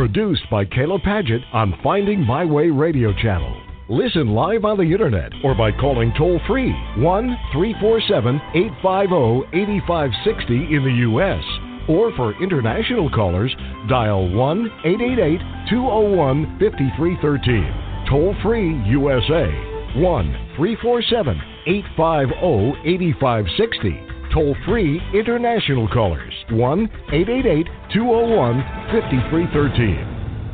Produced by Kayla Padgett on Finding My Way Radio Channel. Listen live on the internet or by calling toll-free 1-347-850-8560 in the U.S. Or for international callers, dial 1-888-201-5313. Toll-free USA, 1-347-850-8560. Toll-free international callers, 1-888-201-5313.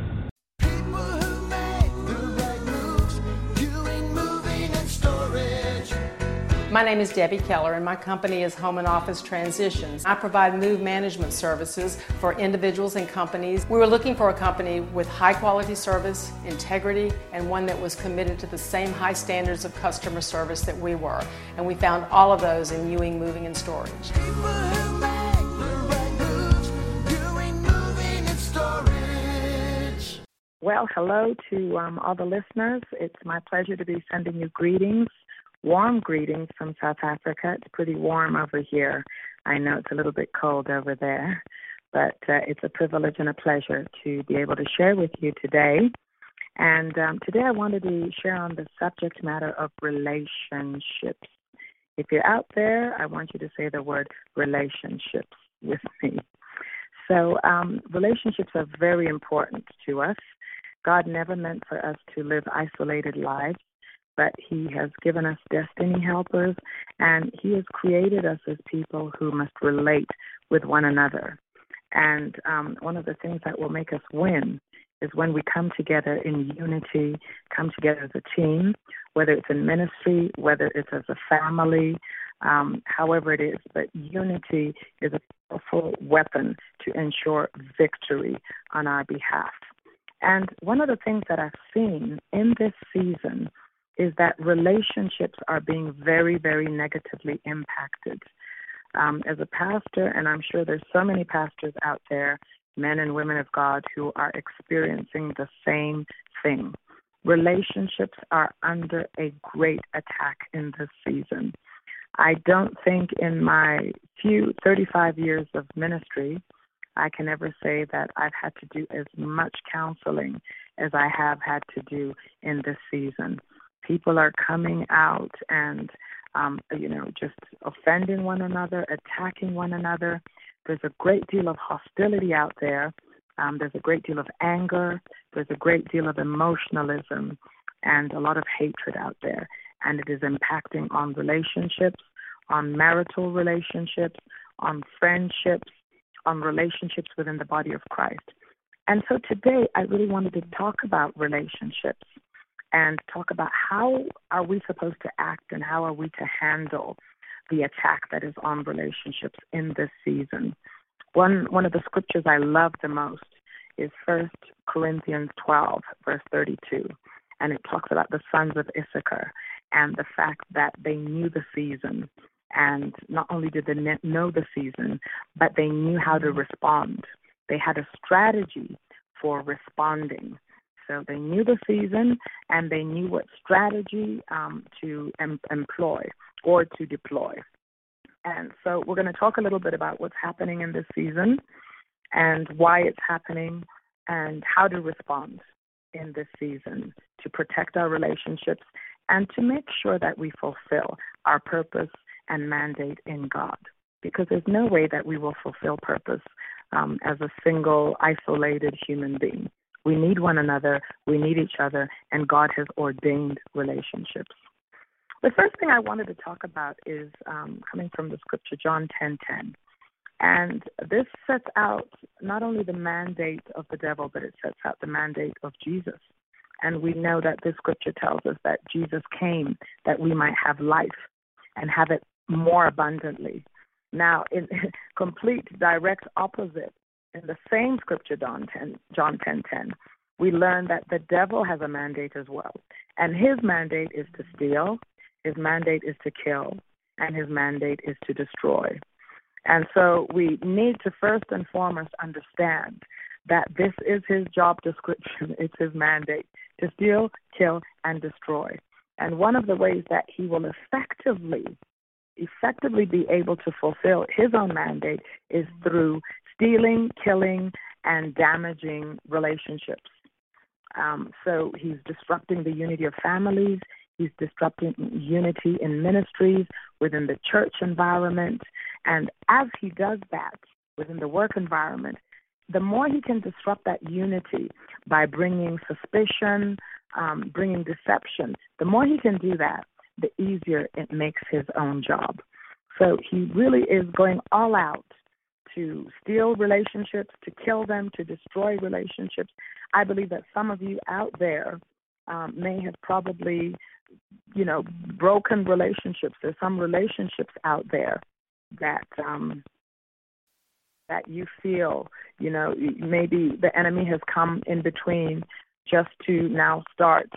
My name is Debbie Keller, and my company is Home and Office Transitions. I provide move management services for individuals and companies. We were looking for a company with high quality service, integrity, and one that was committed to the same high standards of customer service that we were. And we found all of those in Ewing Moving and Storage. Well, hello to all the listeners. It's my pleasure to be sending you greetings. Warm greetings from South Africa. It's pretty warm over here. I know it's a little bit cold over there, but it's a privilege and a pleasure to be able to share with you today. And today I wanted to share on the subject matter of relationships. If you're out there, I want you to say the word relationships with me. So relationships are very important to us. God never meant for us to live isolated lives, but He has given us destiny helpers, and He has created us as people who must relate with one another. And one of the things that will make us win is when we come together in unity, come together as a team, whether it's in ministry, whether it's as a family, however it is. But unity is a powerful weapon to ensure victory on our behalf. And one of the things that I've seen in this season is that relationships are being very, very negatively impacted. As a pastor, and I'm sure there's so many pastors out there, men and women of God, who are experiencing the same thing. Relationships are under a great attack in this season. I don't think in my 35 years of ministry, I can ever say that I've had to do as much counseling as I have had to do in this season. People are coming out and, just offending one another, attacking one another. There's a great deal of hostility out there. There's a great deal of anger. There's a great deal of emotionalism and a lot of hatred out there. And it is impacting on relationships, on marital relationships, on friendships, on relationships within the body of Christ. And so today I really wanted to talk about relationships and talk about how are we supposed to act and how are we to handle the attack that is on relationships in this season. One of the scriptures I love the most is 1 Corinthians 12, verse 32, and it talks about the sons of Issachar and the fact that they knew the season, and not only did they know the season, but they knew how to respond. They had a strategy for responding. So they knew the season, and they knew what strategy to employ or to deploy. And so we're going to talk a little bit about what's happening in this season and why it's happening and how to respond in this season to protect our relationships and to make sure that we fulfill our purpose and mandate in God. Because there's no way that we will fulfill purpose as a single, isolated human being. We need one another, we need each other, and God has ordained relationships. The first thing I wanted to talk about is coming from the scripture, John 10:10. And this sets out not only the mandate of the devil, but it sets out the mandate of Jesus. And we know that this scripture tells us that Jesus came that we might have life and have it more abundantly. Now, in complete direct opposite, in the same scripture, John 10:10, we learn that the devil has a mandate as well. And his mandate is to steal, his mandate is to kill, and his mandate is to destroy. And so we need to first and foremost understand that this is his job description. It's his mandate to steal, kill, and destroy. And one of the ways that he will effectively be able to fulfill his own mandate is through stealing, killing, and damaging relationships. So he's disrupting the unity of families. He's disrupting unity in ministries, within the church environment. And as he does that within the work environment, the more he can disrupt that unity by bringing suspicion, bringing deception, the more he can do that, the easier it makes his own job. So he really is going all out to steal relationships, to kill them, to destroy relationships. I believe that some of you out there may have probably, broken relationships. There's some relationships out there that that you feel, maybe the enemy has come in between just to now start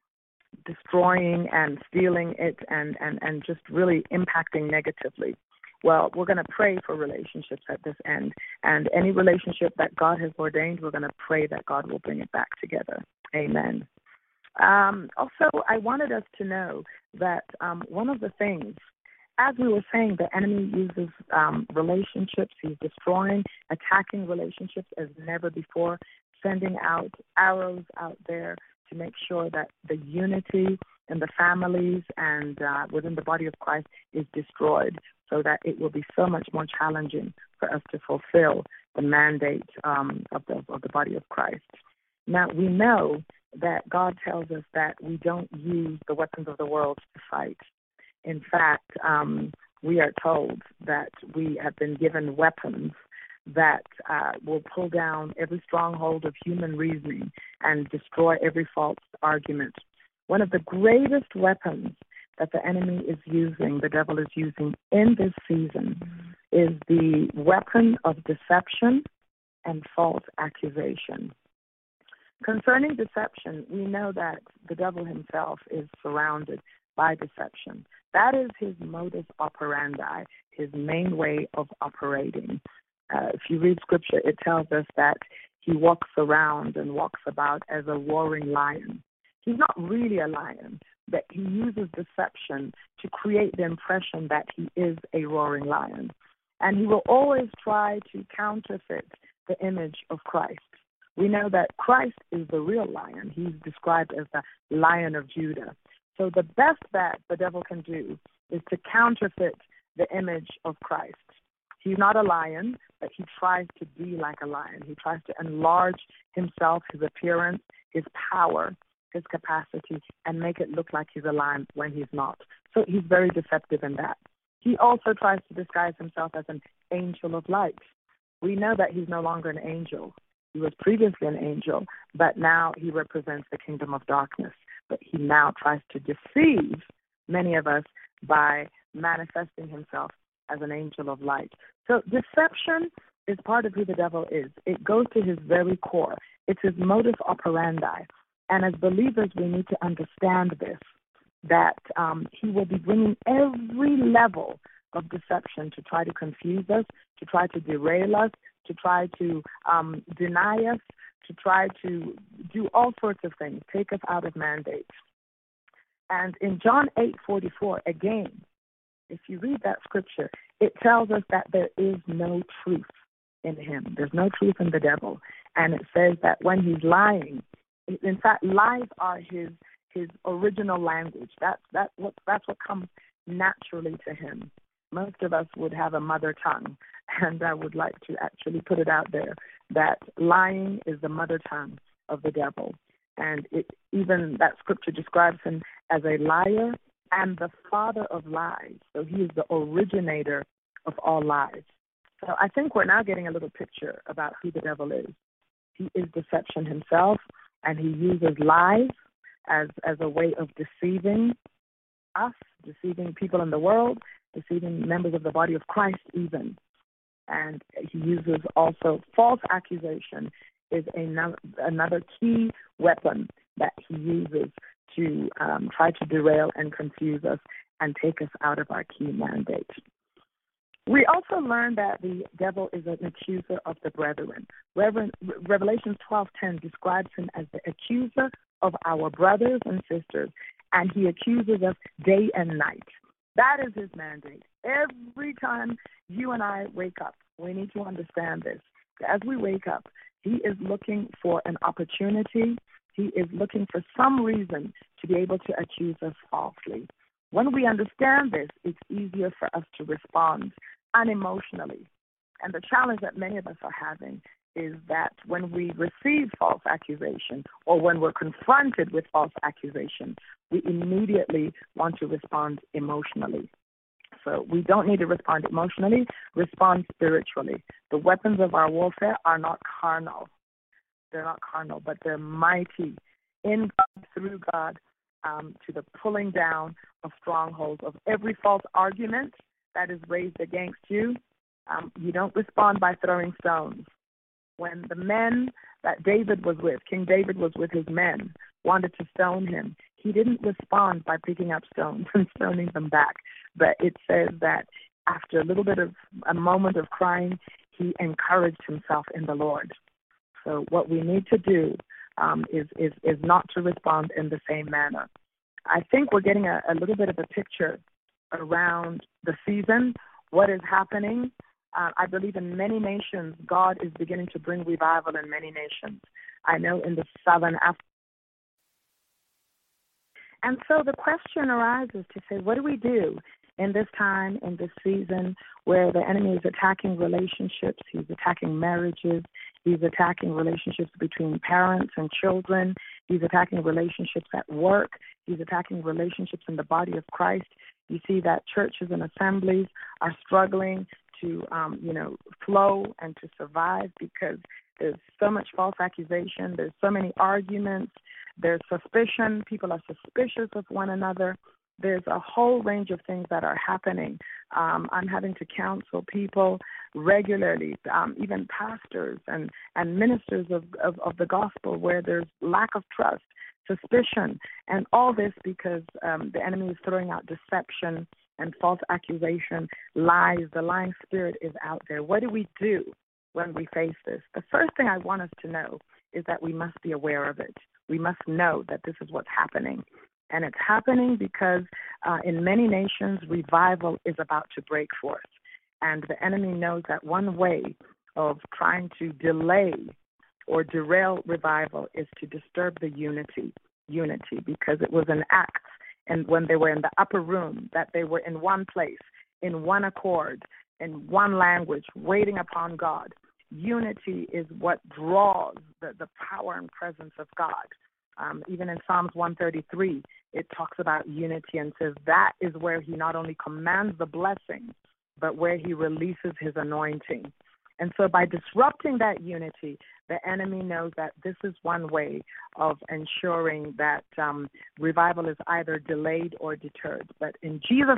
destroying and stealing it and just really impacting negatively. Well, we're going to pray for relationships at this end. And any relationship that God has ordained, we're going to pray that God will bring it back together. Amen. Also, I wanted us to know that one of the things, as we were saying, the enemy uses relationships. He's destroying, attacking relationships as never before, sending out arrows out there to make sure that the unity in the families and within the body of Christ is destroyed, so that it will be so much more challenging for us to fulfill the mandate of the body of Christ. Now, we know that God tells us that we don't use the weapons of the world to fight. In fact, we are told that we have been given weapons that will pull down every stronghold of human reasoning and destroy every false argument. One of the greatest weapons that the enemy is using, the devil is using in this season, is the weapon of deception and false accusation. Concerning deception, we know that the devil himself is surrounded by deception. That is his modus operandi, his main way of operating. If you read Scripture, it tells us that he walks around and walks about as a roaring lion. He's not really a lion, but he uses deception to create the impression that he is a roaring lion. And he will always try to counterfeit the image of Christ. We know that Christ is the real lion. He's described as the Lion of Judah. So the best that the devil can do is to counterfeit the image of Christ. He's not a lion, but he tries to be like a lion. He tries to enlarge himself, his appearance, his power, his capacity, and make it look like he's a lion when he's not. So he's very deceptive in that. He also tries to disguise himself as an angel of light. We know that he's no longer an angel. He was previously an angel, but now he represents the kingdom of darkness. But he now tries to deceive many of us by manifesting himself as an angel of light. So deception is part of who the devil is. It goes to his very core. It's his modus operandi. And as believers, we need to understand this, that he will be bringing every level of deception to try to confuse us, to try to derail us, to try to deny us, to try to do all sorts of things, take us out of mandates. And in John 8:44, again, if you read that scripture, it tells us that there is no truth in him. There's no truth in the devil. And it says that when he's lying, in fact, lies are his original language. That's what comes naturally to him. Most of us would have a mother tongue, and I would like to actually put it out there that lying is the mother tongue of the devil. And even that scripture describes him as a liar and the father of lies. So he is the originator of all lies. So I think we're now getting a little picture about who the devil is. He is deception himself, and he uses lies as a way of deceiving us, deceiving people in the world, deceiving members of the body of Christ even. And he uses also false accusation is another key weapon that he uses to try to derail and confuse us and take us out of our key mandate. We also learned that the devil is an accuser of the brethren. Revelation 12:10 describes him as the accuser of our brothers and sisters, and he accuses us day and night. That is his mandate. Every time you and I wake up, we need to understand this. As we wake up, He is looking for an opportunity. He is looking for some reason to be able to accuse us falsely. When we understand this, it's easier for us to respond unemotionally. And the challenge that many of us are having is that when we receive false accusation or when we're confronted with false accusation, we immediately want to respond emotionally. So we don't need to respond emotionally, respond spiritually. The weapons of our warfare are not carnal. They're not carnal, but they're mighty in God, through God, to the pulling down of strongholds, of every false argument that is raised against you. You don't respond by throwing stones. When the men that David was with, King David was with his men, wanted to stone him, he didn't respond by picking up stones and stoning them back. But it says that after a moment of crying, he encouraged himself in the Lord. So what we need to do is not to respond in the same manner. I think we're getting a little bit of a picture around the season, what is happening. I believe in many nations, God is beginning to bring revival in many nations. I know in the southern Africa. And so the question arises to say, what do we do in this time, in this season, where the enemy is attacking relationships, he's attacking marriages, he's attacking relationships between parents and children, he's attacking relationships at work, he's attacking relationships in the body of Christ. You see that churches and assemblies are struggling to, flow and to survive because there's so much false accusation, there's so many arguments, there's suspicion, people are suspicious of one another. There's a whole range of things that are happening. I'm having to counsel people regularly, even pastors and ministers of the gospel, where there's lack of trust, suspicion, and all this because the enemy is throwing out deception and false accusation, lies. The lying spirit is out there. What do we do when we face this? The first thing I want us to know is that we must be aware of it. We must know that this is what's happening. And it's happening because in many nations, revival is about to break forth. And the enemy knows that one way of trying to delay or derail revival is to disturb the unity, because it was an act. And when they were in the upper room, that they were in one place, in one accord, in one language, waiting upon God. Unity is what draws the power and presence of God. Even in Psalms 133, it talks about unity and says that is where he not only commands the blessing, but where he releases his anointing. And so by disrupting that unity, the enemy knows that this is one way of ensuring that revival is either delayed or deterred. But in Jesus'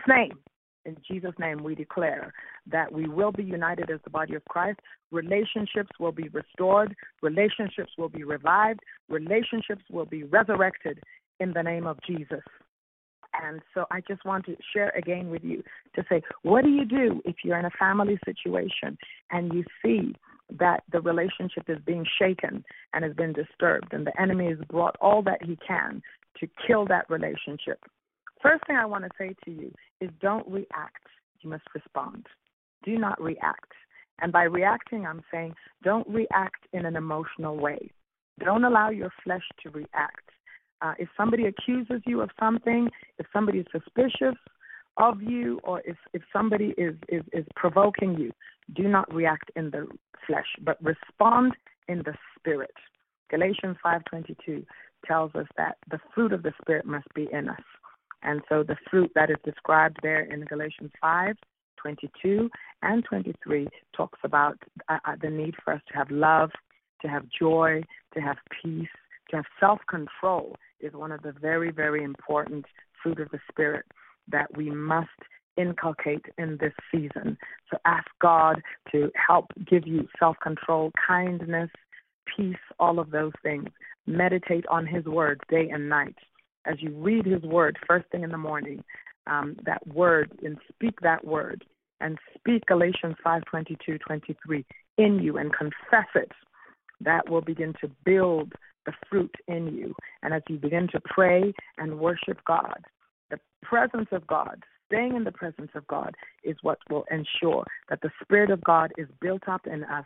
name, we declare that we will be united as the body of Christ. Relationships will be restored. Relationships will be revived. Relationships will be resurrected in the name of Jesus. And so I just want to share again with you to say, what do you do if you're in a family situation and you see that the relationship is being shaken and has been disturbed and the enemy has brought all that he can to kill that relationship? First thing I want to say to you is don't react. You must respond. Do not react. And by reacting, I'm saying don't react in an emotional way. Don't allow your flesh to react. If somebody accuses you of something, if somebody is suspicious of you, or if somebody is provoking you, do not react in the flesh, but respond in the spirit. Galatians 5:22 tells us that the fruit of the Spirit must be in us. And so the fruit that is described there in Galatians 5:22 and 23 talks about the need for us to have love, to have joy, to have peace, to have self-control is one of the very, very important fruit of the Spirit that we must inculcate in this season. So ask God to help give you self-control, kindness, peace, all of those things. Meditate on His word day and night. As you read His word first thing in the morning, that word, and speak that word, and speak Galatians 5:22-23 in you and confess it. That will begin to build the fruit in you. And as you begin to pray and worship God, the presence of God, staying in the presence of God is what will ensure that the Spirit of God is built up in us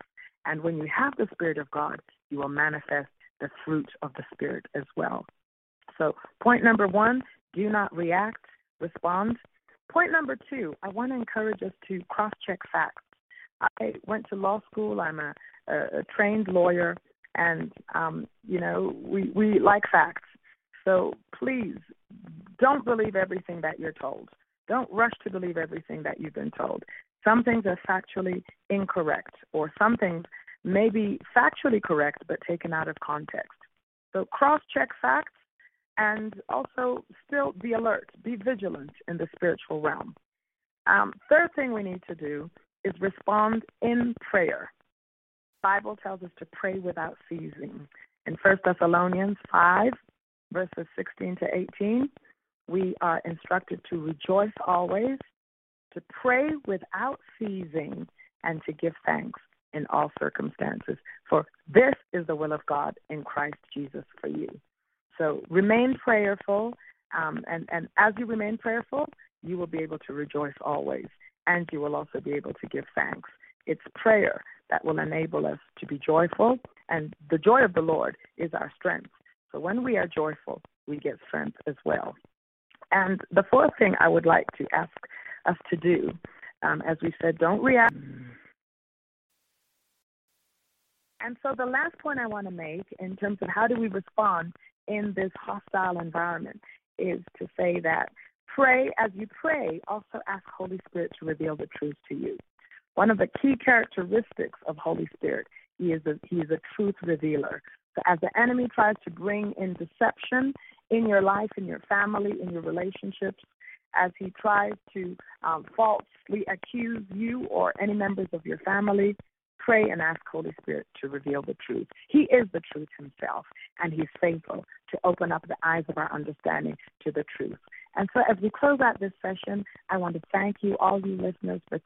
And when you have the Spirit of God, you will manifest the fruit of the Spirit as well. So point number 1, do not react, respond. Point number 2, I want to encourage us to cross-check facts. I went to law school. I'm a trained lawyer, and, we like facts. So please, don't believe everything that you're told. Don't rush to believe everything that you've been told. Some things are factually incorrect, or some things may be factually correct but taken out of context. So cross-check facts, and also still be alert, be vigilant in the spiritual realm. Third thing we need to do is respond in prayer. The Bible tells us to pray without ceasing. In 1 Thessalonians 5, verses 16 to 18, we are instructed to rejoice always, to pray without ceasing, and to give thanks in all circumstances. For this is the will of God in Christ Jesus for you. So remain prayerful, and as you remain prayerful, you will be able to rejoice always, and you will also be able to give thanks. It's prayer that will enable us to be joyful, and the joy of the Lord is our strength. So when we are joyful, we get strength as well. And the fourth thing I would like to ask us to do, as we said, don't react. And so the last point I want to make in terms of how do we respond in this hostile environment is to say that pray. As you pray, also ask Holy Spirit to reveal the truth to you. One of the key characteristics of Holy Spirit, he is a truth revealer. So as the enemy tries to bring in deception in your life, in your family, in your relationships, as he tries to falsely accuse you or any members of your family, pray and ask Holy Spirit to reveal the truth. He is the truth himself, and he's faithful to open up the eyes of our understanding to the truth. And so as we close out this session, I want to thank you, all you listeners, for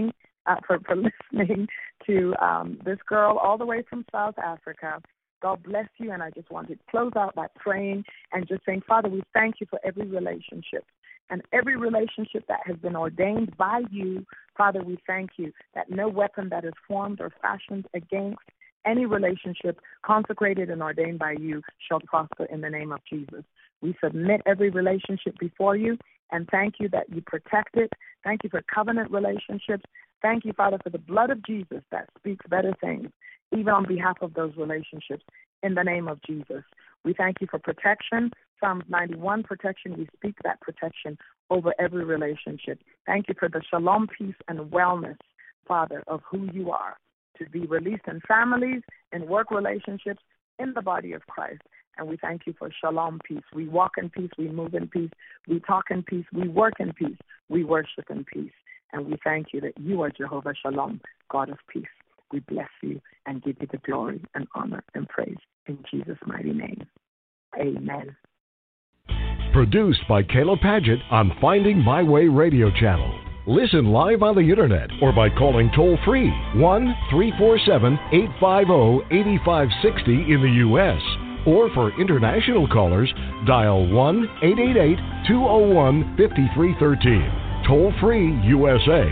listening to this girl all the way from South Africa. God bless you, and I just want to close out by praying and just saying, Father, we thank you for every relationship. And every relationship that has been ordained by you, Father, we thank you that no weapon that is formed or fashioned against any relationship consecrated and ordained by you shall prosper in the name of Jesus. We submit every relationship before you and thank you that you protect it. Thank you for covenant relationships. Thank you, Father, for the blood of Jesus that speaks better things, even on behalf of those relationships, in the name of Jesus. We thank you for protection. Psalms 91 protection. We speak that protection over every relationship. Thank you for the shalom, peace, and wellness, Father, of who you are, to be released in families, in work relationships, in the body of Christ. And we thank you for shalom, peace. We walk in peace. We move in peace. We talk in peace. We work in peace. We worship in peace. And we thank you that you are Jehovah Shalom, God of peace. We bless you and give you the glory and honor and praise in Jesus' mighty name. Amen. Produced by Kayla Padgett on Finding My Way Radio Channel. Listen live on the internet or by calling toll-free 1-347-850-8560 in the U.S. Or for international callers, dial 1-888-201-5313. Toll-free USA,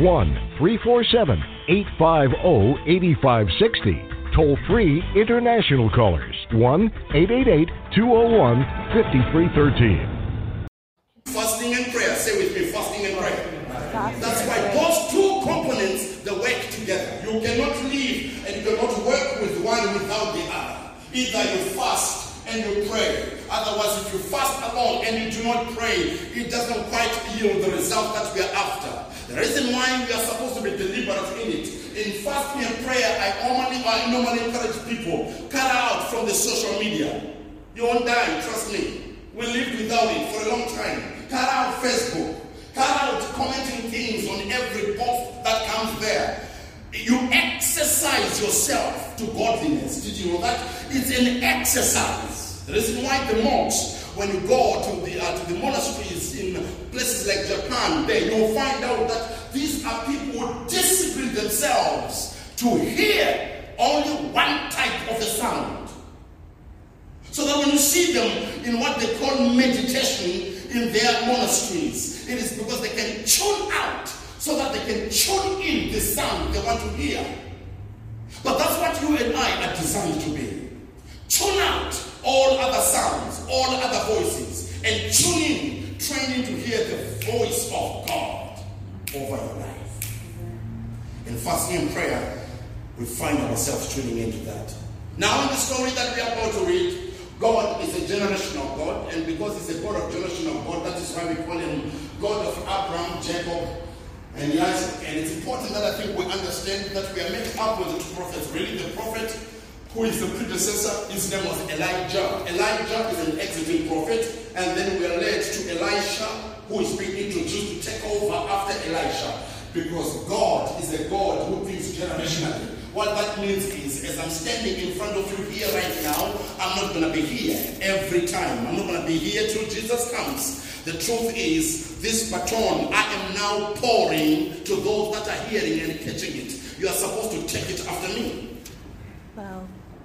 1-347-850-8560. Toll-free international callers, 1-888-201-5313. Fasting and prayer. Say with me, fasting and prayer. That's why those two components, they work together. You cannot live and you cannot work with one without the other. Either you fast and you pray. Otherwise, if you fast alone and you do not pray, it doesn't quite yield the result that we are after. The reason why we are supposed to be deliberate in it. In fasting and prayer, I normally encourage people, cut out from the social media. You won't die, trust me. We lived without it for a long time. Cut out Facebook. Cut out commenting things on every post that comes there. You exercise yourself to godliness. Did you know that? It's an exercise. The reason why the monks, when you go to the monasteries in places like Japan, there you'll find out that these are people who discipline themselves to hear only one type of the sound. So that when you see them in what they call meditation in their monasteries, it is because they can tune out so that they can tune in the sound they want to hear. But that's what you and I are designed to be. Tune out all other sounds, all other voices, and tune in, training to hear the voice of God over your life. In fasting and prayer, we find ourselves tuning into that. Now in the story that we are about to read, God is a generational God, and because he's a God of generational God, that is why we call him God of Abraham, Jacob, and Isaac. And it's important that I think we understand that we are met up with the two prophets. Really, the prophet who is the predecessor, his name was Elijah. Elijah is an exiting prophet, and then we are led to Elisha, who is being introduced to take over after Elisha, because God is a God who thinks generationally. What that means is, as I'm standing in front of you here right now, I'm not going to be here every time. I'm not going to be here till Jesus comes. The truth is, this baton I am now pouring to those that are hearing and catching it. You are supposed to take it after me. Wow.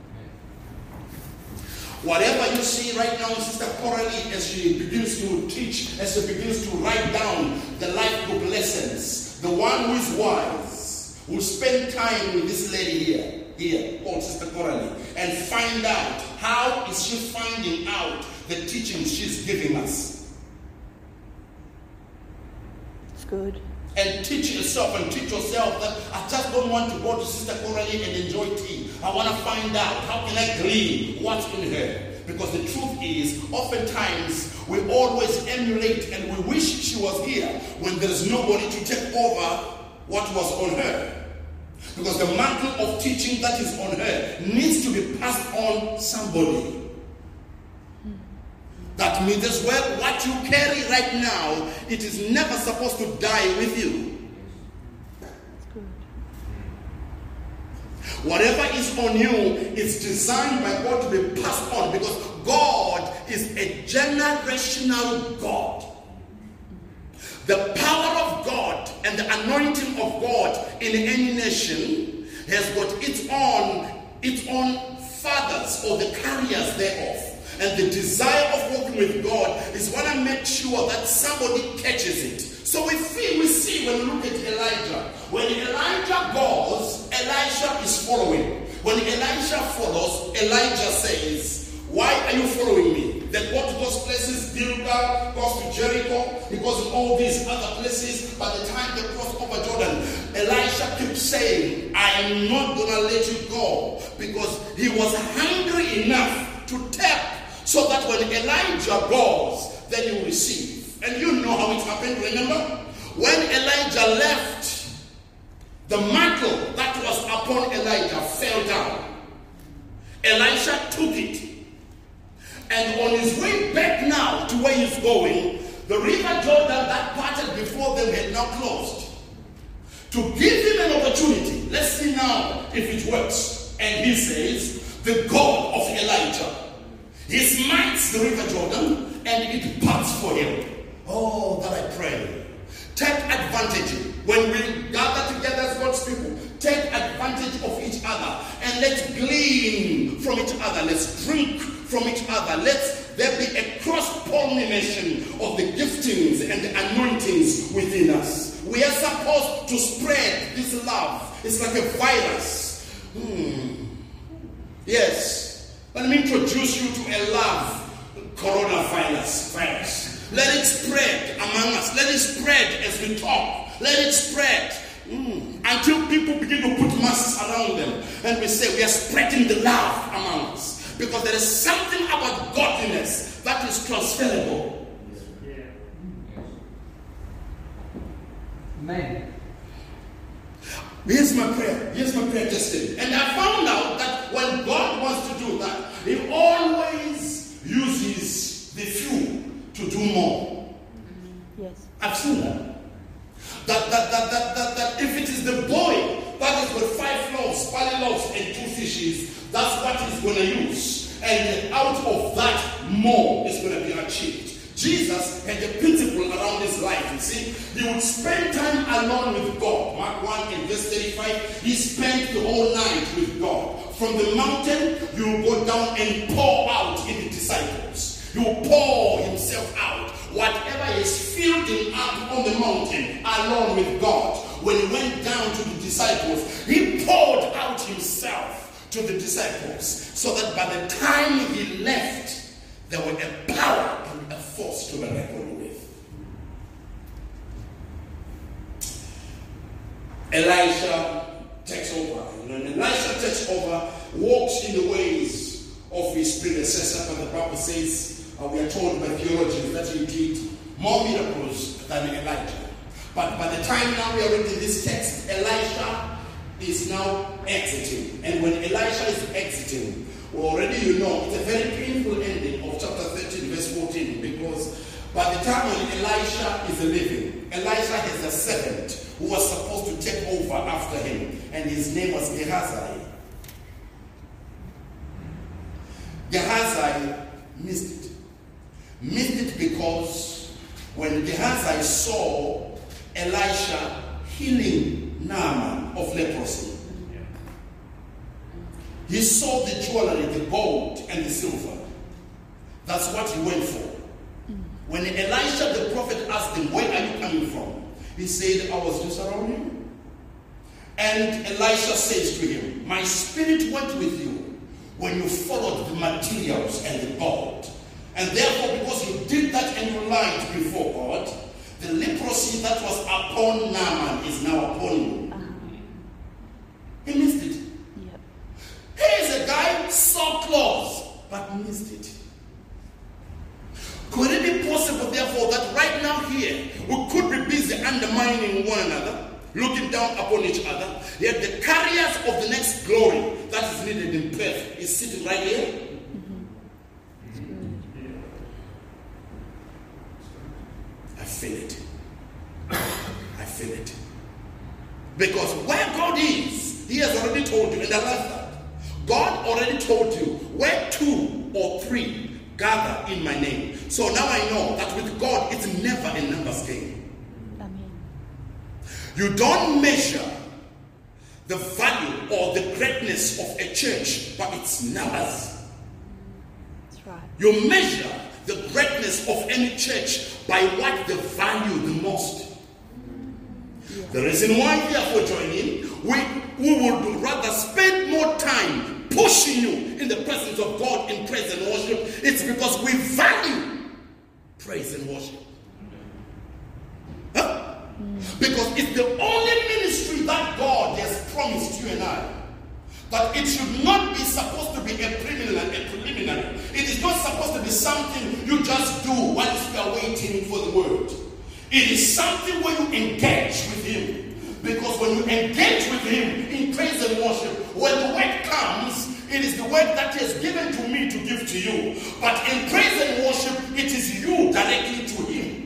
Whatever you see right now in Sister Coralie as she begins to teach, as she begins to write down the life book lessons, the one who is wise will spend time with this lady here, called Sister Coralie, and find out how is she finding out the teachings she's giving us. It's good. And teach yourself and teach yourself that I just don't want to go to Sister Coralie and enjoy tea. I want to find out how can I glean what's in her. Because the truth is, oftentimes we always emulate and we wish she was here when there is nobody to take over what was on her. Because the mantle of teaching that is on her needs to be passed on somebody. That means as well, what you carry right now, it is never supposed to die with you. Whatever is on you is designed by God to be passed on, because God is a generational God. The power of God and the anointing of God in any nation has got its own fathers or the carriers thereof. And the desire of working with God is want to make sure that somebody catches it. So we see when we look at Elijah. When Elijah goes, Elisha is following. When Elisha follows, Elijah says, why are you following me? They go to those places, Gilgal, goes to Jericho, he goes to all these other places. By the time they cross over Jordan, Elisha keeps saying, I am not going to let you go, because he was hungry enough to tap, so that when Elijah goes, then you receive. And you know how it happened, remember? When Elijah left, the mantle that was upon Elijah fell down. Elisha took it. And on his way back now to where he's going, the river Jordan that parted before them had now closed. To give him an opportunity, let's see now if it works. And he says, the God of Elijah, he smites the river Jordan and it parts for him. Oh, that I pray. Take advantage. When we gather together as God's people, take advantage of each other and let's glean from each other. Let's drink from each other. Let there be a cross-pollination of the giftings and the anointings within us. We are supposed to spread this love. It's like a virus. Yes. Let me introduce you to a love coronavirus. Let it spread among us. Let it spread as we talk. Let it spread until people begin to put masks around them. And we say we are spreading the love among us. Because there is something about godliness that is transferable. Amen. Here's my prayer destiny. And I found out that when God wants to do that, he always uses the few to do more. Yes. I've seen that. That if it is the boy that has got 5 loaves, barley loaves, and 2 fishes, that's what he's going to use. And out of that, more is going to be achieved. Jesus had a principle around his life. You see, he would spend time alone with God. Mark 1 and verse 35, he spent the whole night with God. From the mountain, he will go down and pour out in the disciples. He will pour himself out. Whatever is filled him up on the mountain, alone with God, when he went down to the disciples, he poured out himself to the disciples so that by the time he left, there were a power and a force to be reckoned with. Elisha takes over. When Elisha takes over, walks in the ways of his predecessor, but the Bible says, we are told by theologians that he did more miracles than Elijah. But by the time now we are reading this text, Elisha is now exiting. And when Elisha is exiting, already you know, it's a very painful ending of chapter 13, verse 14, because by the time when Elisha is leaving, Elisha has a servant who was supposed to take over after him, and his name was Gehazi. Gehazi missed it. Missed it because when Gehazi saw Elisha healing Naaman of leprosy, he saw the jewelry, the gold and the silver. That's what he went for. When Elisha the prophet asked him, where are you coming from? He said, I was just around you. And Elisha says to him, my spirit went with you when you followed the materials and the gold. And therefore, because you did that and you lied before God, the leprosy that was upon Naaman is now upon you. He missed it. Yep. Here's a guy so close, but missed it. Could it be possible, therefore, that right now here, we could be busy undermining one another, looking down upon each other, yet the carriers of the next glory that is needed in Perth is sitting right here? I feel it. I feel it. Because where God is, he has already told you, and I love that. God already told you, where 2 or 3 gather in my name. So now I know that with God, it's never a numbers game. Amen. You don't measure the value or the greatness of a church by its numbers. That's right. You measure the greatness of any church by what they value the most. Yeah. The reason why, therefore, joining, we would rather spend more time pushing you in the presence of God in praise and worship. It's because we value praise and worship. Huh? Because it's the only ministry that God has promised you and I. But it should not be supposed to be a preliminary. It is not supposed to be something you just do whilst you are waiting for the word. It is something where you engage with him. Because when you engage with him in praise and worship, when the word comes, it is the word that he has given to me to give to you. But in praise and worship, it is you directly to him.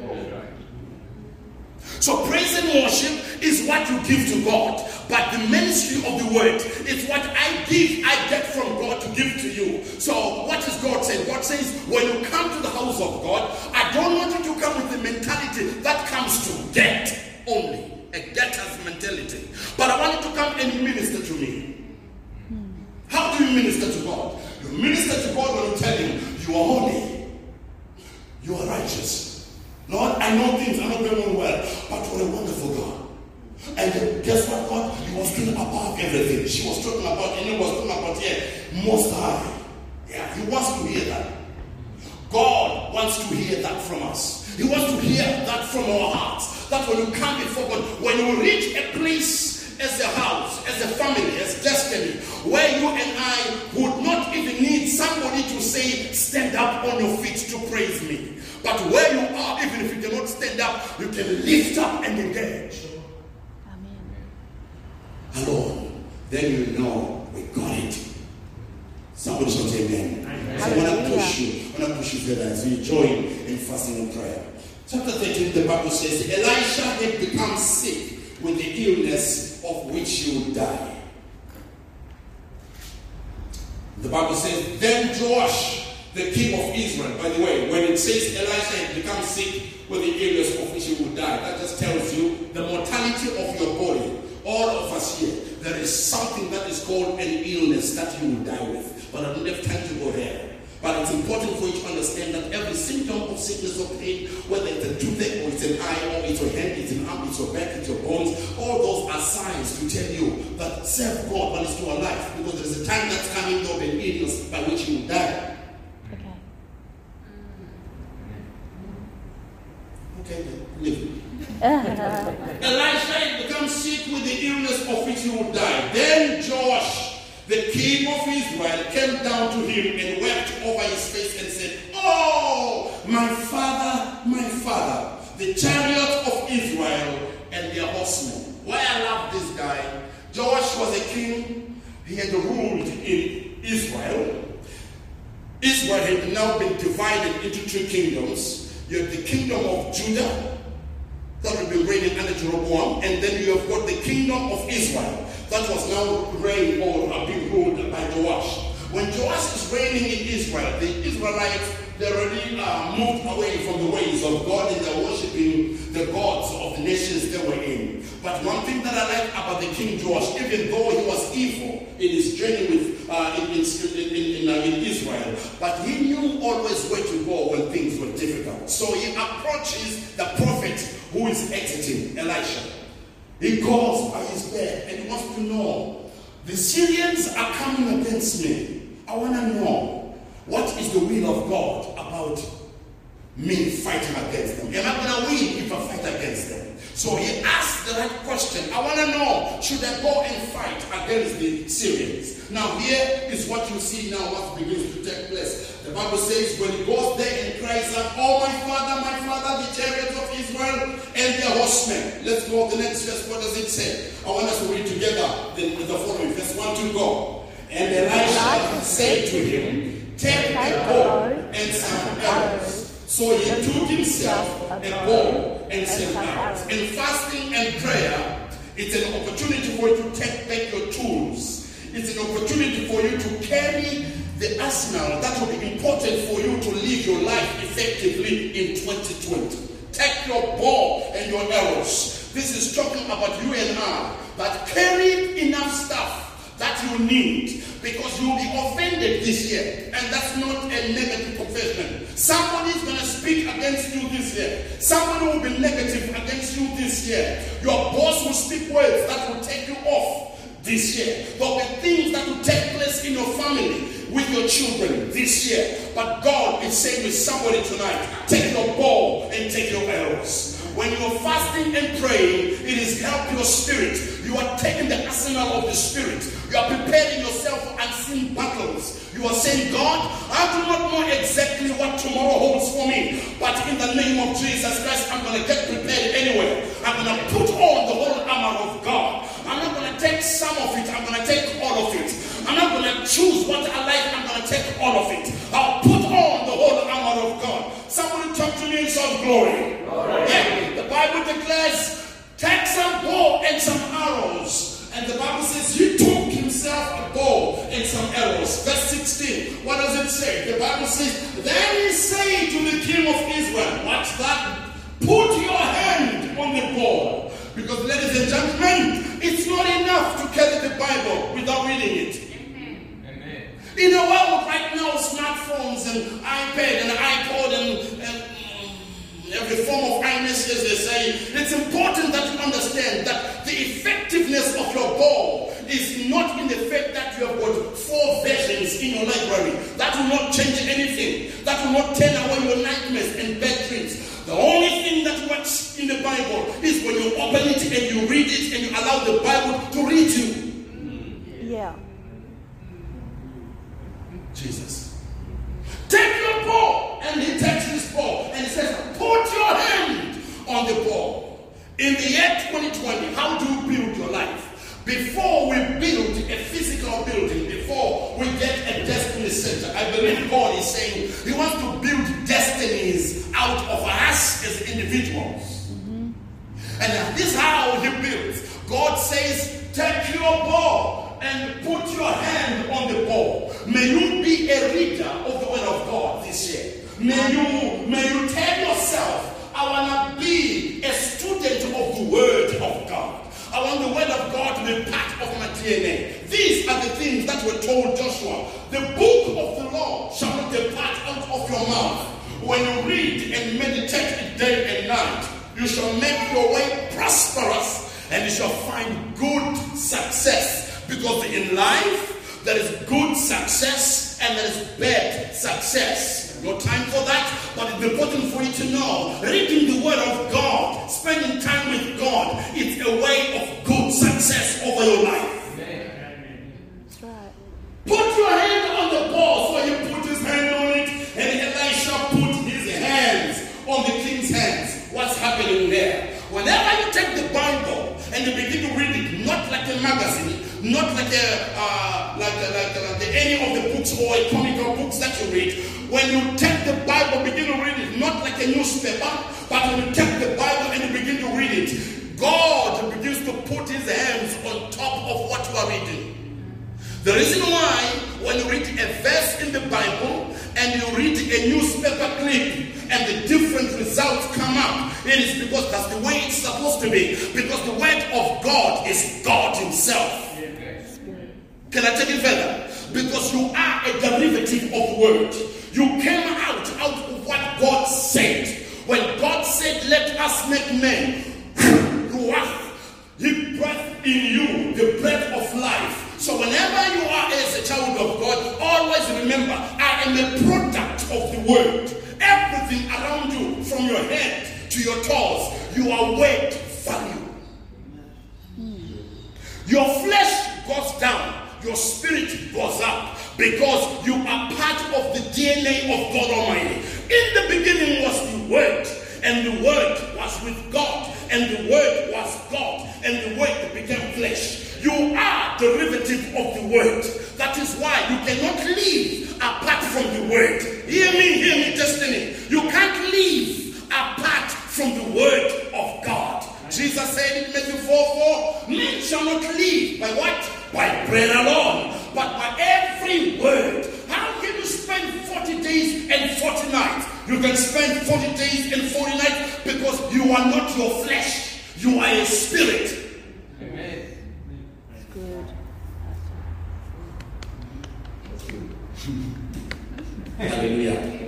So praise and worship is what you give to God. But the ministry of the word is what I get from God to give to you. So what is God saying? God says, when you come to the house of God, I don't want you to come with the mentality that comes to get only. A getter's mentality. But I want you to come and minister to me. How do you minister to God? You minister to God when you tell him, you are holy. You are righteous. Lord, I know things are not going well, but what a wonderful God. And guess what, God? You are still above everything. She was talking about, and he was talking about here, most high. Yeah, he wants to hear that. God wants to hear that from us. He wants to hear that from our hearts. That when you come before God, when you reach a place as a house, as a family, as destiny, where you and I would not even need somebody to say, stand up on your feet to praise me. But where you are, even if you cannot stand up, you can lift up and engage. Amen. Alone. Then you know we got it. Somebody should say amen. Amen. So I want to push you further as we join in fasting and prayer. Chapter 13, the Bible says, Elisha had become sick with the illness of which he would die. The Bible says, then Joash, the king of Israel, by the way, when it says Elisha had become sick with the illness of which he would die, that just tells you the mortality of your body. All of us here, there is something that is called an illness that you will die with. But I don't have time to go there. But it's important for you to understand that every symptom of sickness or pain, whether it's a toothache or it's an eye or it's your hand, it's an arm, it's your back, it's your bones, all those are signs to tell you that serve God while it's still alive, because there's a time that's coming, there will be an illness by which you will die. Okay, live. Elisha becomes sick with the illness of which he would die. Then Joash, the king of Israel, came down to him and wept over his face and said, "Oh, my father, the chariot of Israel and their horsemen." Why I love this guy. Joash was a king. He had ruled in Israel. Israel had now been divided into two kingdoms. You have the kingdom of Judah, that would be reigning under Jeroboam, and then you have got the kingdom of Israel, that was now reigning or being ruled by Joash. When Joash is reigning in Israel, the Israelites, they already moved away from the ways of God and they're worshiping the gods of the nations they were in. But one thing that I like about the King Joash, even though he was evil in his journey with in Israel, but he knew always where to go when things were difficult. So he approaches the prophet who is exiting, Elisha. He goes by his bed and he wants to know, the Syrians are coming against me. I want to know, what is the will of God about me fighting against them? Am I going to win if I fight against them? So he asked the right question. I want to know, should I go and fight against the Syrians? Now here is what you see now, what begins to take place. The Bible says, when he goes there and cries out, "Oh, my father, the chariots of Israel and their horsemen." Let's go to the next verse. What does it say? I want us to read together the following. Verse 1 to go. And Elisha said to him, "Take a bow and some arrows." So he took himself a bow and some arrows. In fasting and prayer, it's an opportunity for you to take back your tools. It's an opportunity for you to carry the arsenal that will be important for you to live your life effectively in 2020. Take your bow and your arrows. This is talking about you and I, but carry enough stuff that you need, because you will be offended this year, and that's not a negative confession. Somebody is going to speak against you this year. Somebody will be negative against you this year. Your boss will speak words that will take you off this year. There will be things that will take place in your family with your children this year. But God is saying with somebody tonight, take your bow and take your arrows. When you're fasting and praying, it is help your spirit. You are taking the arsenal of the spirit. You are preparing yourself for unseen battles. You are saying, "God, I do not know exactly what tomorrow holds for me, but in the name of Jesus Christ, I'm going to get prepared anyway. I'm going to put on the whole armor of God. I'm not going to take some of it. I'm going to take all of it. I'm not going to choose what I like. I'm going to take all of it. I'll put on the whole armor of God." Somebody talk to me in some glory. Yeah, the Bible declares, take some bow and some arrows. And the Bible says he took himself a bow and some arrows. Verse 16. What does it say? The Bible says, then he said to the king of Israel, what's that? Put your hand on the bow. Because ladies and gentlemen, it's not enough to carry the Bible without reading it. In a world right now, smartphones and iPad and iPod and every form of iMessage, as they say, it's important that you understand that the effectiveness of your bow is not in the fact that you have got 4 versions in your library. That will not change anything. That will not turn away your nightmares and bad dreams. The only thing that works in the Bible is when you open it and you read it and you allow the Bible to read you. Yeah. Jesus. Take your bow. And he takes his bow and he says, put your hand on the bow. In the year 2020, how do you build your life? Before we build a physical building, before we get a destiny center, I believe God is saying he wants to build destinies out of us as individuals. Mm-hmm. And this is how he builds. God says, take your bow and put your hand on the bow. May you be a reader of the word of God this year. May you tell yourself, I want to be a student of the word of God. I want the word of God to be part of my DNA. These are the things that were told Joshua. The book of the law shall not depart when you read and meditate it day and night, you shall make your way prosperous and you shall find good success. Because in life, there is good success and there is bad success. No time for that, but it's important for you to know. Reading the Word of God, spending time with God, it's a way of good success over your life. That's right. Put your hand on the ball. So he put his hand on it, and Elisha put his hands on the king's hands. What's happening there? Whenever you take the Bible and you begin to read it, not like a magazine, not like any of the books or comical books that you read. When you take the Bible, begin to read it, not like a newspaper, but when you take the Bible and you begin to read it, God begins to put his hands on top of what you are reading. The reason why, when you read a verse in the Bible and you read a newspaper clip and the different results come up, it is because that's the way it's supposed to be. Because the Word of God is God himself. Can I take it further? Because you are a derivative of the Word. You came out of what God said. When God said, let us make men, he breathed in you the breath of life. So whenever you are as a child of God, always remember, I am a product of the Word. Everything around you, from your head to your toes, you are weight value. Your flesh goes down, your spirit goes up, because you are part of the DNA of God Almighty. In the beginning was the Word, and the Word was with God, and the Word was God, and the Word became flesh. You are derivative of the Word. That is why you cannot live apart from the Word. Hear me, destiny. You can't live apart from the Word of God. Jesus said in Matthew 4:4, men shall not live by what? By bread alone, but by every word. How can you spend 40 days and 40 nights? You can spend 40 days and 40 nights because you are not your flesh. You are a spirit. That's good. Hallelujah.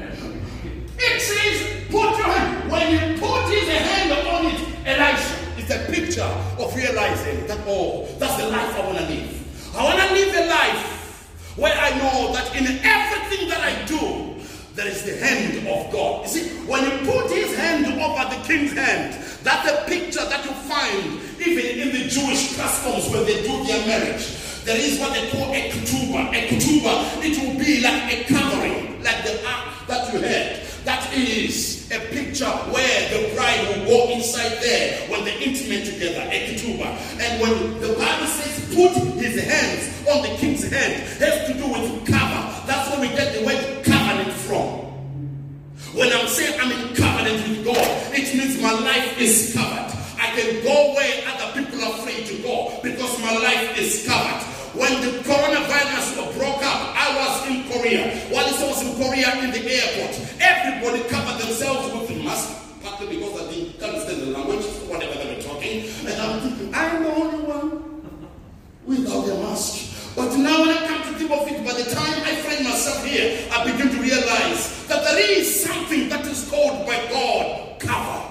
It says, put your hand. When you put his hand on it, Elisha, it's a picture of realizing that, oh, that's the life I want to live. I want to live a life where I know that in everything that I do, there is the hand of God. You see, when you put his hand over the king's hand, that's a picture that you find even in the Jewish customs when they do their marriage. There is what they call a ketubah. A ketubah, it will be like a covering, like the ark that you had. That is a picture where the bride will go inside there when they're intimate together, a ketubah. And when the Bible says put his hands on the king's hand, it has to do with cover. That's where we get the word covenant from. When I'm saying I'm in covenant with God, it means my life is covered. I can go where other people are afraid to go because my life is covered. When the coronavirus broke up, I was in Korea. While I was in Korea in the airport, everybody covered themselves with the mask, partly because I didn't understand the language, whatever they were talking. And I'm thinking, I'm the only one without a mask. But now when I come to think of it, by the time I find myself here, I begin to realize that there is something that is called by God cover.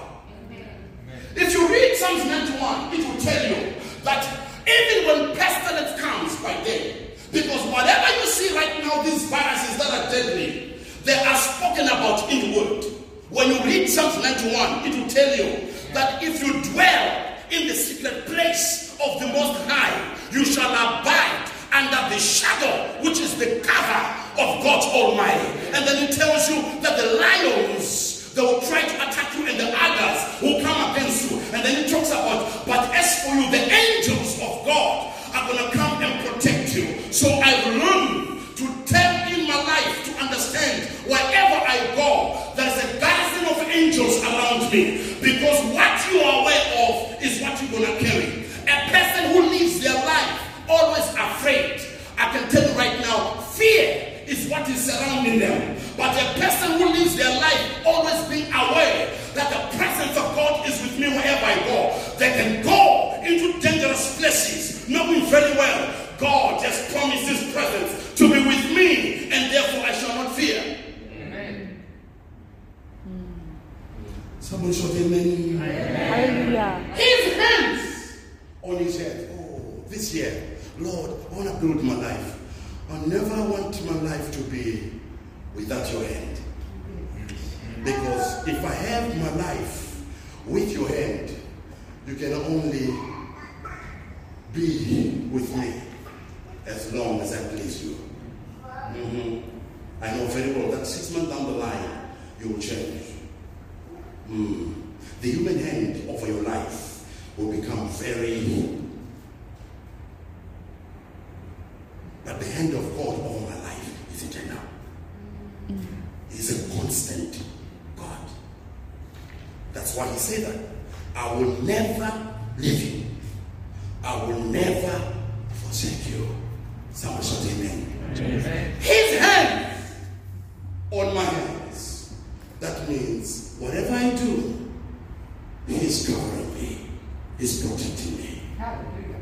If you read Psalms 91, it will tell you that even when pestilence comes by day, because whatever you see right now, these viruses that are deadly, they are spoken about in the Word. When you read Psalms 91, it will tell you that if you dwell in the secret place of the Most High, you shall abide under the shadow, which is the cover of God Almighty. And then it tells you that the lions, they will try to attack you, and the others will come against you. And then it talks about, but as for you, the angels of God are going to come and protect you. So I've learned to tell in my life to understand wherever I go, there's a garrison of angels around me. Because what you are aware of is what you're going to carry. A person who lives their life always afraid, I can tell you right now, fear is what is surrounding them. But a person who lives their life always being aware that the presence of God is with me wherever I go. They can go into dangerous places, knowing very well God has promised his presence to be with me, and therefore I shall not fear. Amen. shout amen. Hallelujah. His hands on his head. Oh, this year, Lord, I want to build my life. I never want my life to be without your hand. Because if I have my life with your hand, you can only be with me as long as I please you. I know very well that 6 months down the line, you will change. The human hand over your life will become very... But the hand of God over my life is eternal. He's a constant God. That's why he said that. I will never leave you. I will never forsake you. Someone shout amen. Amen. His hand on my hands. That means whatever I do, he's covering me. He's protecting me. Hallelujah.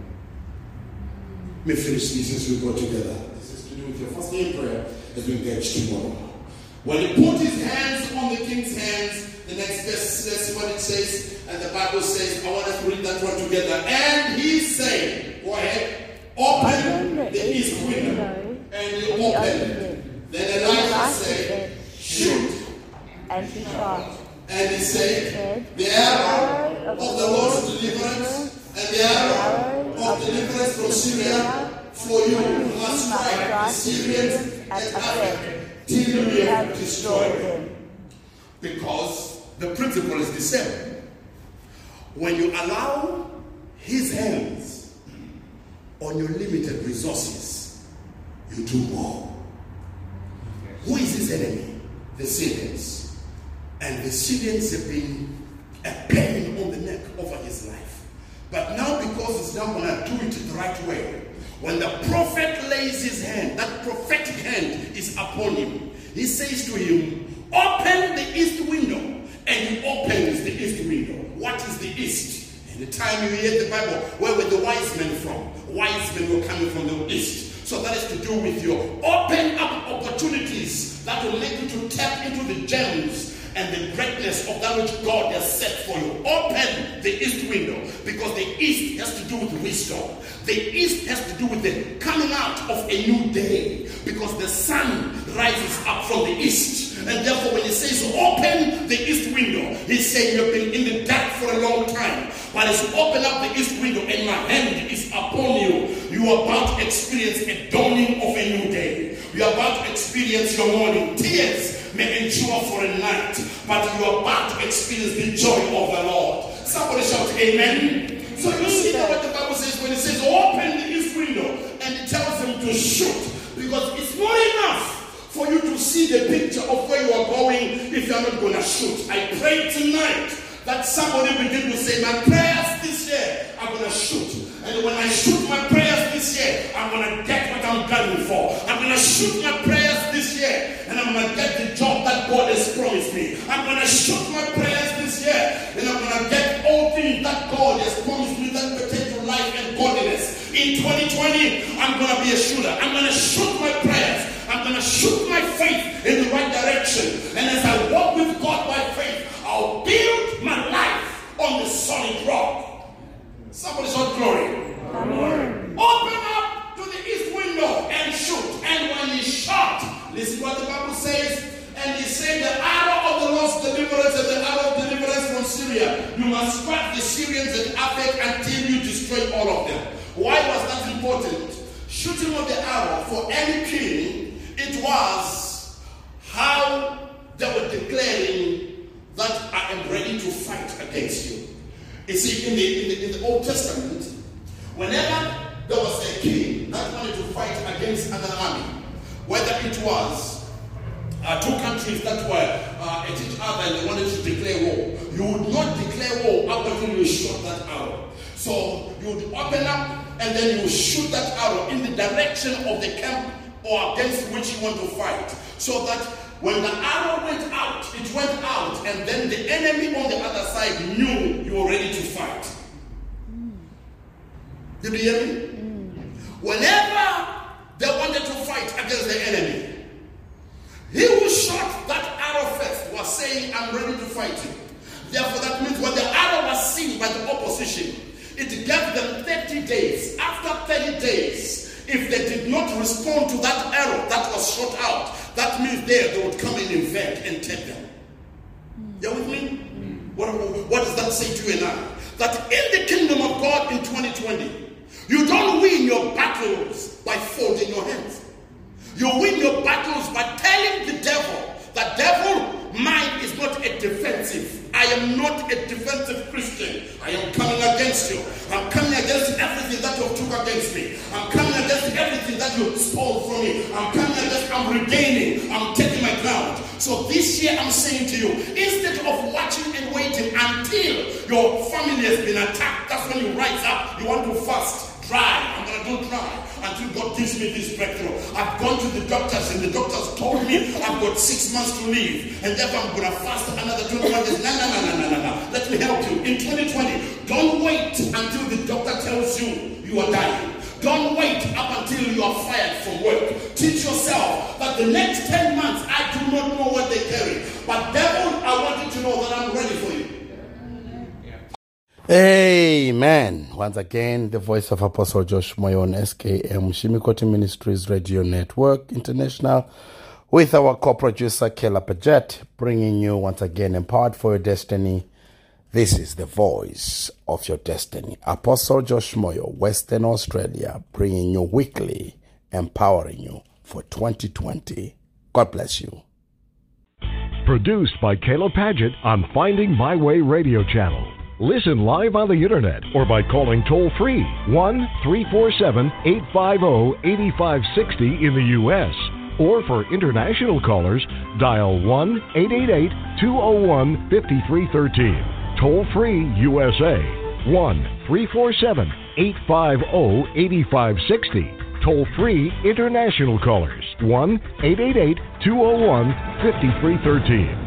Let me finish this as we go together. This is to do with your fasting and prayer as we engage tomorrow. When he put his hands on the king's hands, the next verse says what it says, and the Bible says, I want us to read that one together. And he said, go ahead, open the east window. And he opened it. Then Elijah said, shoot. And he shot. And he said, the arrow of the Lord's deliverance and the arrow of deliverance from Syria for you must strike the Syrians at Aphek till we have destroyed them. Because the principle is the same. When you allow his hands on your limited resources, you do more. Who is his enemy? The Syrians. And the Syrians have been a pain on the neck over his life. But now, because he's not going to do it the right way, when the prophet lays his hand, that prophetic hand is upon him, he says to him, open the east window. And he opens the east window. What is the east? In the time you hear the Bible, where were the wise men from? Wise men were coming from the east. So that is to do with your open up opportunities that will make you to tap into the gems and the greatness of that which God has set for you. Open the east window, because the east has to do with wisdom. The east has to do with the coming out of a new day, because the sun rises up from the east. And therefore when he says open the east window, he's saying you've been in the dark for a long time, but it's open up the east window and my hand is upon you. You are about to experience a dawning of a new day. You are about to experience your morning. Tears may endure for a night, but you are about to experience the joy of the Lord. Somebody shout amen. So you see that what the Bible says when it says open the east window, and it tells them to shoot, because it's not enough for you to see the picture of where you are going if you are not going to shoot. I pray tonight that somebody begin to say, my prayers this year, I'm going to shoot. And when I shoot my prayers this year, I'm going to get what I'm gunning for. I'm going to shoot my prayers this year, and I'm going to get the job that God has promised me. I'm going to shoot my prayers this year, and I'm going to get all things that God has promised me that pertain to life and godliness. In 2020, I'm going to be a shooter. I'm going to shoot my prayers. I'm going to shoot my faith in the right direction. And as I walk with God by faith, I'll build my life on the solid rock. Somebody shout glory. Amen. Open up to the east window and shoot. And when he shot, listen what the Bible says. And he said, the arrow of the Lord's deliverance and the arrow of deliverance from Syria. You must strike the Syrians at Aphek until you destroy all of them. Why was that important? Shooting of the arrow for any king, it was how they were declaring that I am ready to fight against you. You see, in the Old Testament, whenever there was a king that wanted to fight against another army, whether it was two countries that were at each other and they wanted to declare war, you would not declare war up until you shot that arrow. So you would open up and then you would shoot that arrow in the direction of the camp or against which you want to fight. So that when the arrow went out, it went out, and then the enemy on the other side knew you were ready to fight. Did you hear me? Whenever they wanted to fight against the enemy, he who shot that arrow first was saying, I'm ready to fight you. Therefore, that after 30 days, if they did not respond to that arrow that was shot out, that means they would come and invade and take them. You with me? What does that say to you and I? That in the kingdom of God in 2020, you don't win your battles by folding your hands. You win your battles by telling the devil, the devil, mine is not a defensive. I am not a defensive Christian. I am coming against you. I'm coming against everything that you took against me. I'm coming against everything that you stole from me. I'm regaining. I'm taking my ground. So this year I'm saying to you, instead of watching and waiting until your family has been attacked, that's when you rise up. You want to fast. Try. I'm going to do try until God gives me this breakthrough. I've gone to the doctors and the doctors told me I've got 6 months to live. And therefore I'm going to fast another 21 days. No. Let me help you. In 2020, don't wait until the doctor tells you you are dying. Don't wait up until you are fired from work. Teach yourself that the next 10 months, I do not know what they carry. But devil, I want you to know that I'm ready for you. Amen. Once again, the voice of Apostle Josh Moyo on SKM Shimikoti Ministries Radio Network International with our co-producer Kayla Paget, bringing you once again Empowered for Your Destiny. This is the voice of your destiny. Apostle Josh Moyo, Western Australia, bringing you weekly, empowering you for 2020. God bless you. Produced by Kayla Paget on Finding My Way Radio Channel. Listen live on the internet or by calling toll-free 1-347-850-8560 in the U.S. Or for international callers, dial 1-888-201-5313. Toll-free USA, 1-347-850-8560. Toll-free international callers, 1-888-201-5313.